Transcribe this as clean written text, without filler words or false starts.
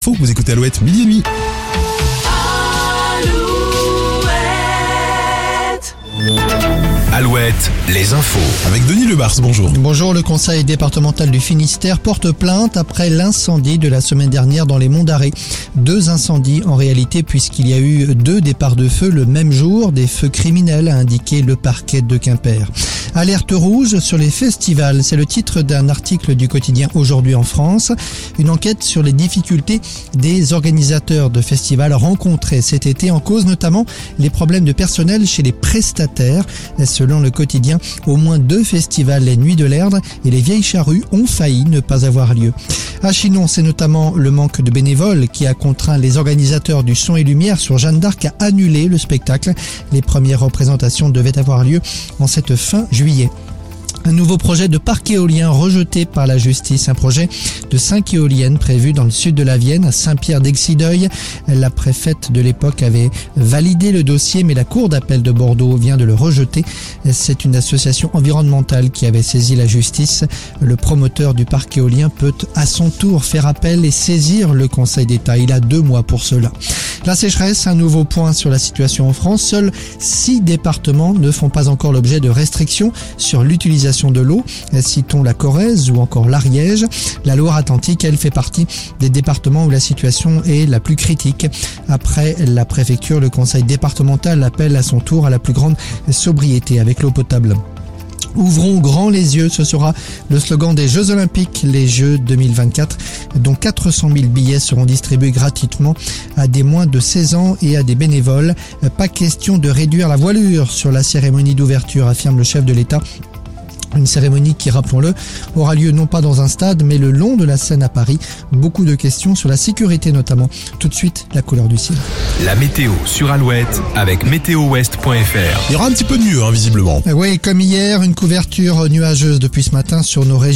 Vous écoutez Alouette, midi et demi. Alouette, les infos. Avec Denis Lebars, bonjour. Bonjour, le conseil départemental du Finistère porte plainte après l'incendie de la semaine dernière dans les Monts d'Arrée. 2 incendies en réalité puisqu'il y a eu 2 départs de feu le même jour, des feux criminels a indiqué le parquet de Quimper. Alerte rouge sur les festivals, c'est le titre d'un article du quotidien Aujourd'hui en France. Une enquête sur les difficultés des organisateurs de festivals rencontrés cet été, en cause notamment les problèmes de personnel chez les prestataires. Selon le quotidien, au moins 2 festivals, les Nuits de l'Erdre et les Vieilles Charrues, ont failli ne pas avoir lieu. À Chinon, c'est notamment le manque de bénévoles qui a contraint les organisateurs du Son et Lumière sur Jeanne d'Arc à annuler le spectacle. Les premières représentations devaient avoir lieu en cette fin juillet. Un nouveau projet de parc éolien rejeté par la justice. Un projet de 5 éoliennes prévu dans le sud de la Vienne, à Saint-Pierre-d'Exideuil. La préfète de l'époque avait validé le dossier, mais la cour d'appel de Bordeaux vient de le rejeter. C'est une association environnementale qui avait saisi la justice. Le promoteur du parc éolien peut à son tour faire appel et saisir le Conseil d'État. Il a 2 mois pour cela. La sécheresse, un nouveau point sur la situation en France. Seuls 6 départements ne font pas encore l'objet de restrictions sur l'utilisation de l'eau. Citons la Corrèze ou encore l'Ariège. La Loire-Atlantique, elle, fait partie des départements où la situation est la plus critique. Après la préfecture, le conseil départemental appelle à son tour à la plus grande sobriété avec l'eau potable. Ouvrons grand les yeux, ce sera le slogan des Jeux Olympiques, les Jeux 2024, dont 400 000 billets seront distribués gratuitement à des moins de 16 ans et à des bénévoles. Pas question de réduire la voilure sur la cérémonie d'ouverture, affirme le chef de l'État. Une cérémonie qui, rappelons-le, aura lieu non pas dans un stade, mais le long de la Seine à Paris. Beaucoup de questions sur la sécurité notamment. Tout de suite, la couleur du ciel. La météo sur Alouette avec météowest.fr. Il y aura un petit peu de mieux, visiblement. Oui, comme hier, une couverture nuageuse depuis ce matin sur nos régions.